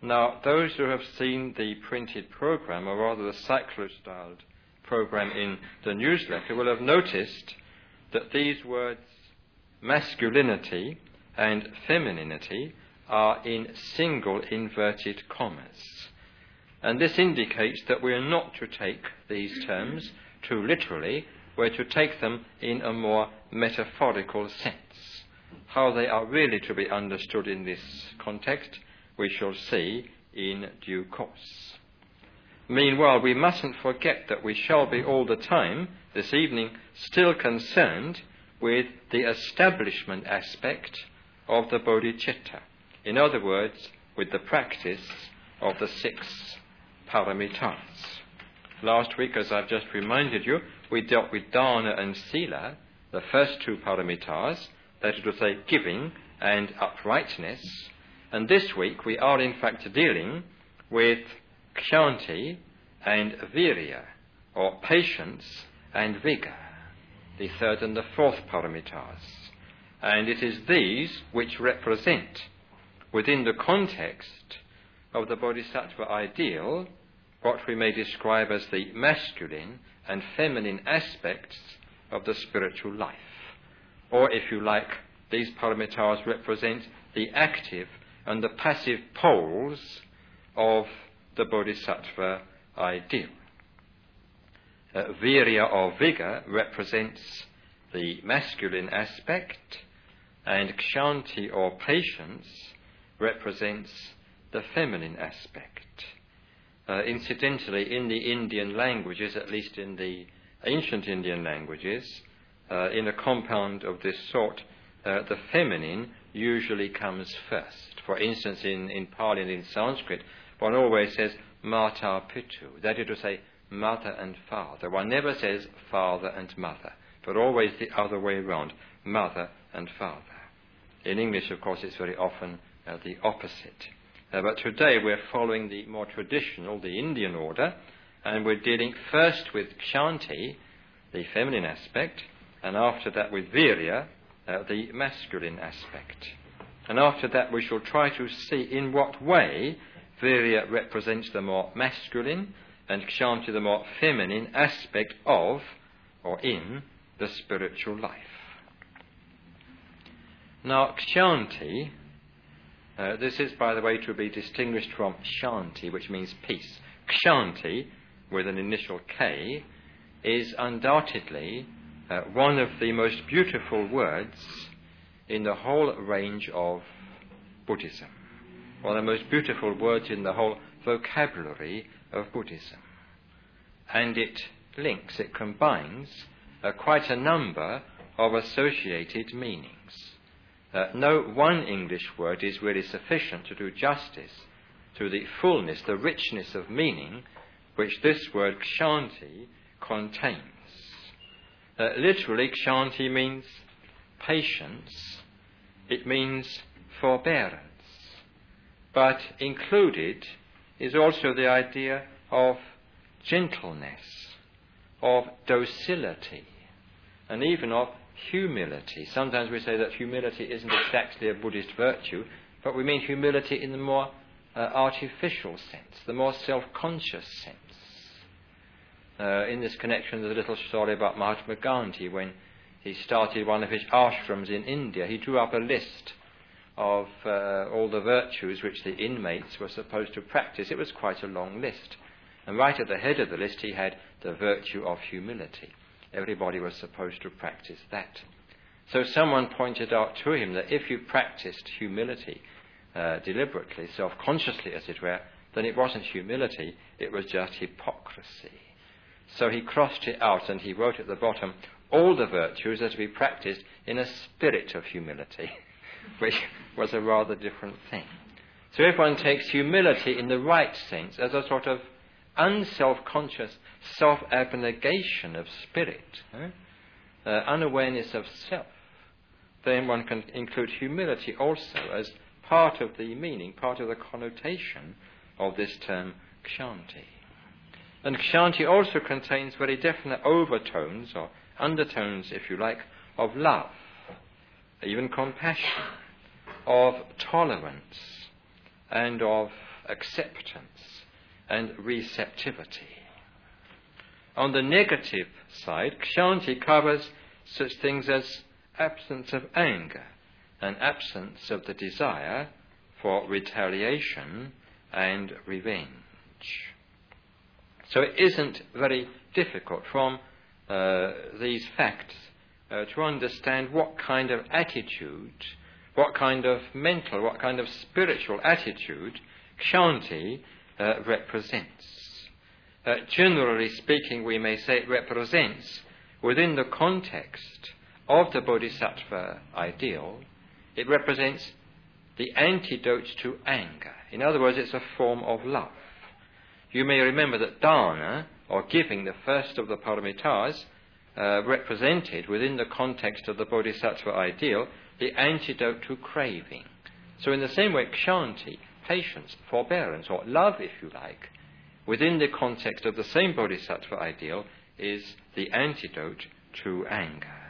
Now, those who have seen the printed program, or rather the cyclo-styled program in the newsletter, will have noticed that these words, masculinity and femininity, are in single inverted commas. And this indicates that we are not to take these terms too literally. We're to take them in a more metaphorical sense. How they are really to be understood in this context, we shall see in due course. Meanwhile, we mustn't forget that we shall be all the time, this evening, still concerned with the establishment aspect of the bodhicitta. In other words, with the practice of the 6 paramitas. Last week, as I've just reminded you, we dealt with dana and sila, the first 2 paramitas, that is to say, giving and uprightness. And this week we are in fact dealing with kshanti and virya, or patience and vigour, the 3rd and the 4th paramitas. And it is these which represent, within the context of the bodhisattva ideal, what we may describe as the masculine and feminine aspects of the spiritual life. Or, if you like, these paramitas represent the active and the passive poles of the bodhisattva ideal. Virya or vigour represents the masculine aspect, and kshanti or patience represents the feminine aspect. Incidentally, in the Indian languages, at least in the ancient Indian languages, in a compound of this sort, the feminine usually comes first. For instance, in Pali and in Sanskrit, one always says mata pitu, that is to say mother and father. One never says father and mother, but always the other way round, mother and father. In English, of course, it's very often the opposite. But today we're following the more traditional, the Indian order, and we're dealing first with kshanti, the feminine aspect, and after that with virya, the masculine aspect. And after that we shall try to see in what way virya represents the more masculine and kshanti the more feminine aspect of, or in, the spiritual life. Now, kshanti, this is, by the way, to be distinguished from shanti, which means peace. Kshanti, with an initial K, is undoubtedly one of the most beautiful words in the whole range of Buddhism, one of the most beautiful words in the whole vocabulary of Buddhism. And it links, it combines quite a number of associated meanings. No one English word is really sufficient to do justice to the fullness, the richness of meaning which this word kshanti contains. Literally, kshanti means patience. It means forbearance. But included is also the idea of gentleness, of docility, and even of humility. Sometimes we say that humility isn't exactly a Buddhist virtue, but we mean humility in the more artificial sense, the more self-conscious sense. In this connection, there's a little story about Mahatma Gandhi. When he started one of his ashrams in India, he drew up a list of all the virtues which the inmates were supposed to practice. It was quite a long list. And right at the head of the list, he had the virtue of humility. Everybody was supposed to practice that. So someone pointed out to him that if you practiced humility deliberately, self-consciously as it were, then it wasn't humility, it was just hypocrisy. So he crossed it out and he wrote at the bottom, all the virtues are to be practiced in a spirit of humility, which was a rather different thing. So if one takes humility in the right sense as a sort of unself-conscious self-abnegation of spirit, unawareness of self, then one can include humility also as part of the meaning, part of the connotation of this term kshanti. And kshanti also contains very definite overtones or undertones, if you like, of love, even compassion, of tolerance, and of acceptance and receptivity. On the negative side, Kshanti covers such things as absence of anger and absence of the desire for retaliation and revenge. So it isn't very difficult from these facts to understand what kind of attitude, what kind of mental, what kind of spiritual attitude Kshanti represents. Generally speaking, we may say it represents, within the context of the Bodhisattva ideal, it represents the antidote to anger. In other words, it's a form of love. You may remember that dana, or giving, the first of the paramitas, represented, within the context of the Bodhisattva ideal, the antidote to craving. So in the same way, Kshanti, patience, forbearance, or love, if you like, within the context of the same Bodhisattva ideal, is the antidote to anger.